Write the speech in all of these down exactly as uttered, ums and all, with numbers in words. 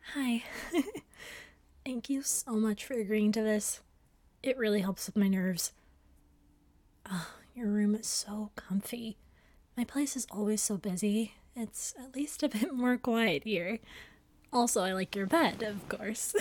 Hi. Thank you so much for agreeing to this. It really helps with my nerves. Oh, your room is so comfy. My place is always so busy. It's at least a bit more quiet here. Also, I like your bed, of course.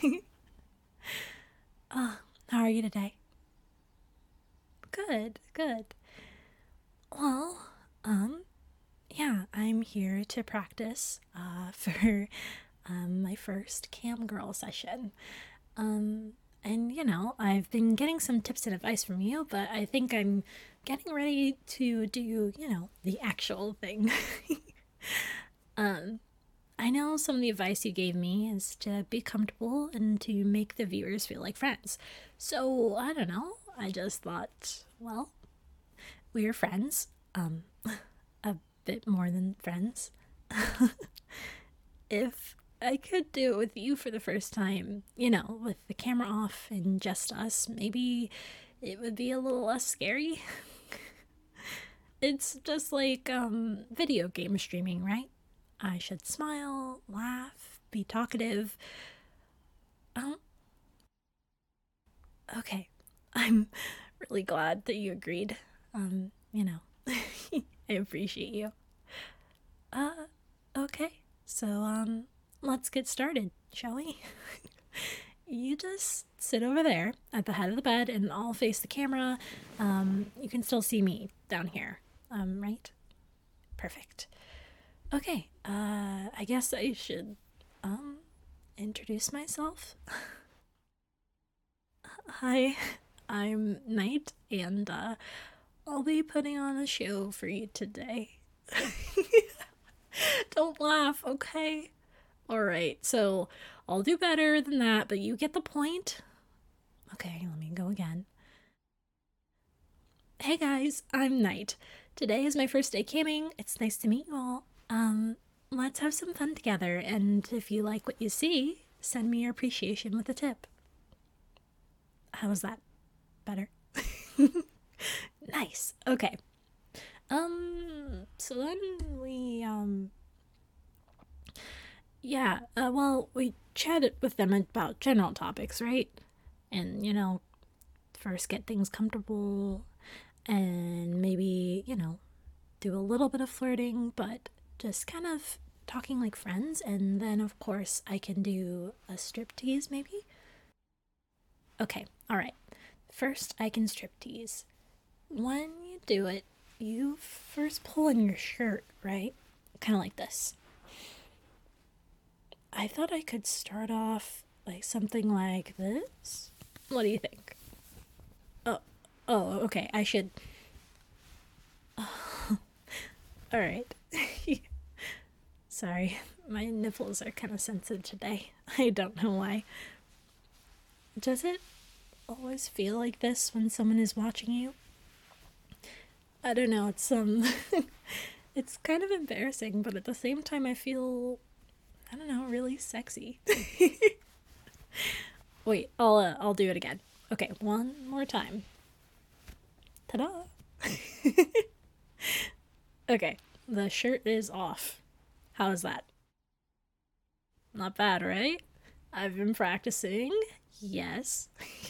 Ah, how are you today? Good, good. Well, um, yeah, I'm here to practice uh, for um, my first cam girl session. Um, and you know, I've been getting some tips and advice from you, but I think I'm getting ready to do, you know, the actual thing. um, I know some of the advice you gave me is to be comfortable and to make the viewers feel like friends. So, I don't know. I just thought, well, we're friends. Um, a bit more than friends. If I could do it with you for the first time, you know, with the camera off and just us, maybe it would be a little less scary. It's just like um, video game streaming, right? I should smile, laugh, be talkative. Um, okay. I'm really glad that you agreed. Um, you know, I appreciate you. Uh, okay. So, um, let's get started, shall we? You just sit over there at the head of the bed and I'll face the camera. Um, you can still see me down here, um, right? Perfect. Okay, uh, I guess I should, um, introduce myself. Hi, I'm Knight, and, uh, I'll be putting on a show for you today. Don't laugh, okay? Alright, so I'll do better than that, but you get the point. Okay, let me go again. Hey guys, I'm Knight. Today is my first day camming. It's nice to meet you all. Um, let's have some fun together, and if you like what you see, send me your appreciation with a tip. How was that? Better? Nice. Okay. Um, so then we, um, yeah, uh, well, we chatted with them about general topics, right? And, you know, first get things comfortable and maybe, you know, do a little bit of flirting, but just kind of talking like friends. And then, of course, I can do a striptease, maybe? Okay, all right. First, I can striptease. When you do it, you first pull in your shirt, right? Kind of like this. I thought I could start off like something like this. What do you think? Oh, oh, okay. I should. All right. Sorry, my nipples are kind of sensitive today. I don't know why. Does it always feel like this when someone is watching you? I don't know. It's um, it's kind of embarrassing, but at the same time, I feel I don't know, really sexy. Wait, I'll uh, I'll do it again. Okay, one more time. Ta-da! Okay, the shirt is off. How is that? Not bad, right? I've been practicing. Yes.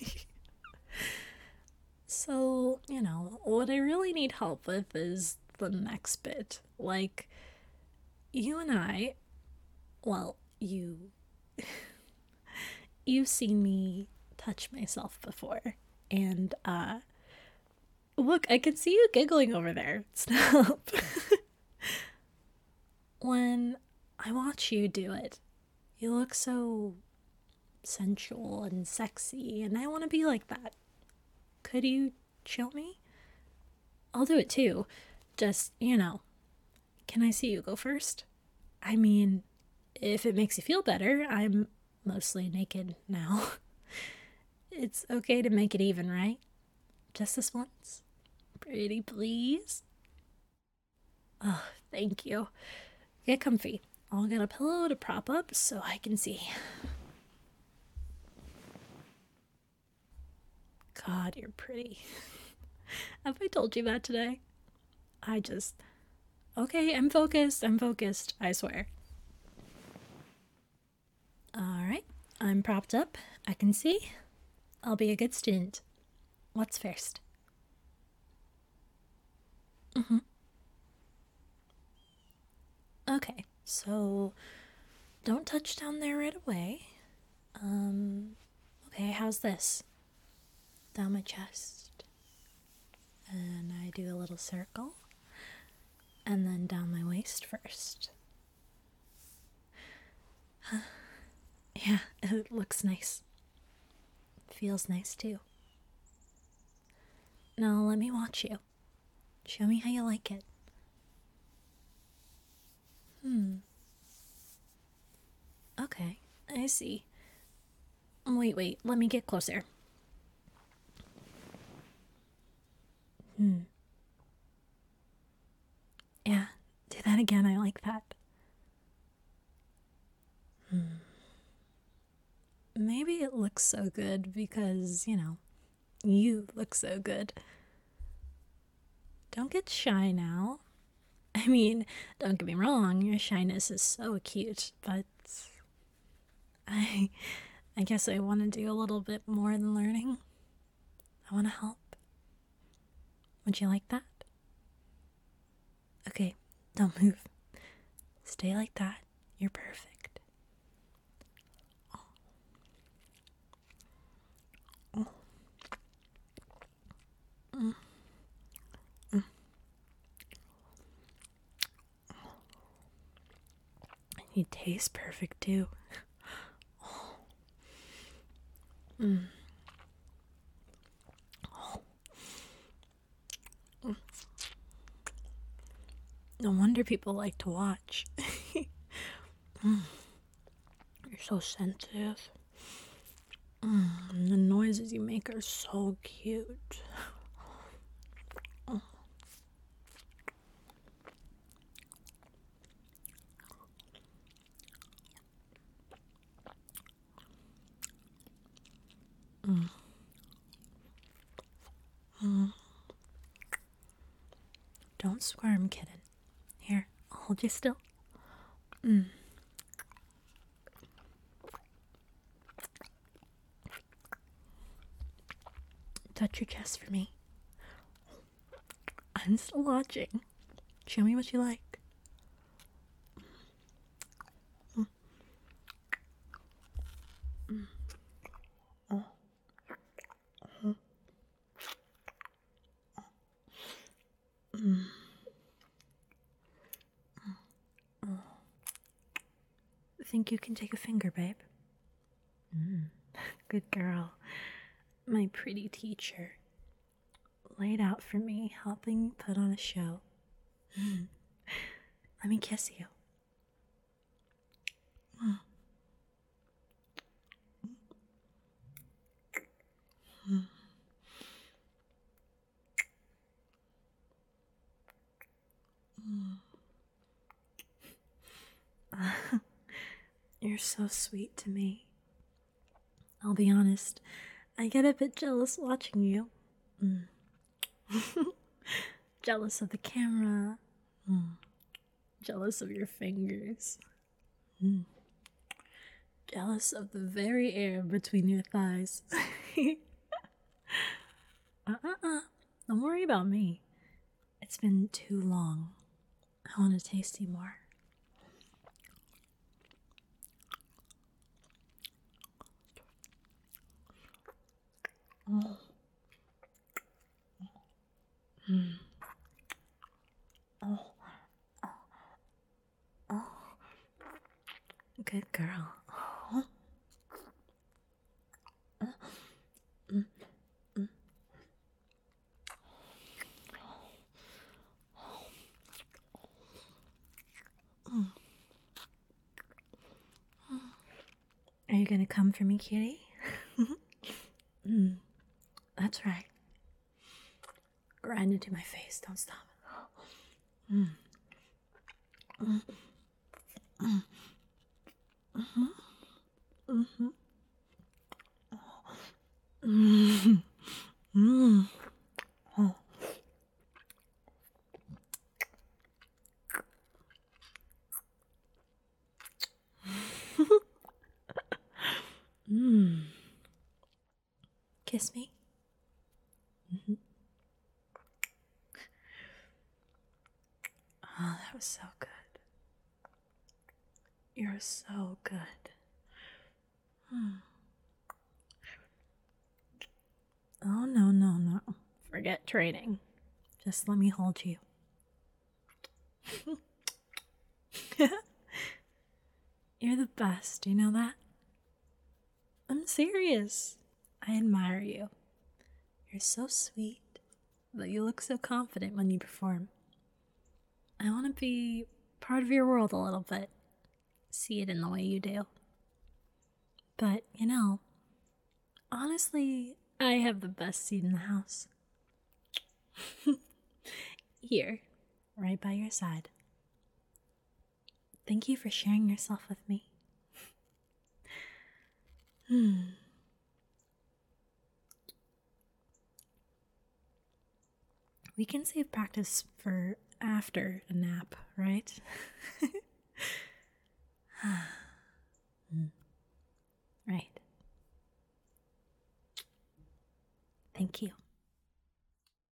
So, you know, what I really need help with is the next bit. Like, you and I, well, you, you've seen me touch myself before. And, uh, look, I can see you giggling over there. Stop. When I watch you do it, you look so sensual and sexy, and I want to be like that. Could you show me? I'll do it too. Just, you know, can I see you go first? I mean, if it makes you feel better, I'm mostly naked now. It's okay to make it even, right? Just this once. Pretty please. Oh, thank you. Get comfy. I'll get a pillow to prop up so I can see. God, you're pretty. Have I told you that today? I just. Okay, I'm focused. I'm focused. I swear. Alright, I'm propped up. I can see. I'll be a good student. What's first? Mm-hmm. Okay, so don't touch down there right away. Um, okay, how's this? Down my chest. And I do a little circle. And then down my waist first. Yeah, it looks nice. Feels nice too. Now let me watch you. Show me how you like it. Hmm. Okay, I see. Wait, wait, let me get closer. Hmm. Yeah, do that again. I like that. Hmm. Maybe it looks so good because, you know, you look so good. Don't get shy now. I mean, don't get me wrong, your shyness is so cute, but I I guess I want to do a little bit more than learning. I want to help. Would you like that? Okay, don't move. Stay like that. You're perfect. Oh. Oh. Mm. Mm. You taste perfect too. Oh. Mm. Oh. Mm. No wonder people like to watch. Mm. You're so sensitive. Mm. And the noises you make are so cute. Oh. Mm. Mm. Don't squirm, kitten. Here, I'll hold you still. Mm. Touch your chest for me. I'm still watching. Show me what you like. Mm. Mm. Oh. Oh. Mm. Oh. Think you can take a finger, babe? Mm. Good girl. My pretty teacher laid out for me, helping put on a show. Mm. Let me kiss you. Mm. Mm. Mm. You're so sweet to me. I'll be honest, I get a bit jealous watching you. Mm. Jealous of the camera. Mm. Jealous of your fingers. Mm. Jealous of the very air between your thighs. uh-uh-uh. Don't worry about me. It's been too long. I want to taste you more. Oh. Mm. Oh. Oh. Oh. Good girl. Oh. Oh. Mm. Mm. Mm. Are you gonna come for me, kitty? Mm. That's right. Grind into my face. Don't stop. Mm. Mm. Mm. Mm-hmm. Mm-hmm. Mm. Mm. Oh. kiss me? Mm-hmm. Oh, that was so good. You're so good. Hmm. Oh, no, no, no. Forget training. Just let me hold you. You're the best, you know that? I'm serious. I admire you. You're so sweet, but you look so confident when you perform. I want to be part of your world a little bit. See it in the way you do. But, you know, honestly, I have the best seat in the house. Here, right by your side. Thank you for sharing yourself with me. Hmm. We can save practice for after a nap, right? Right. Thank you.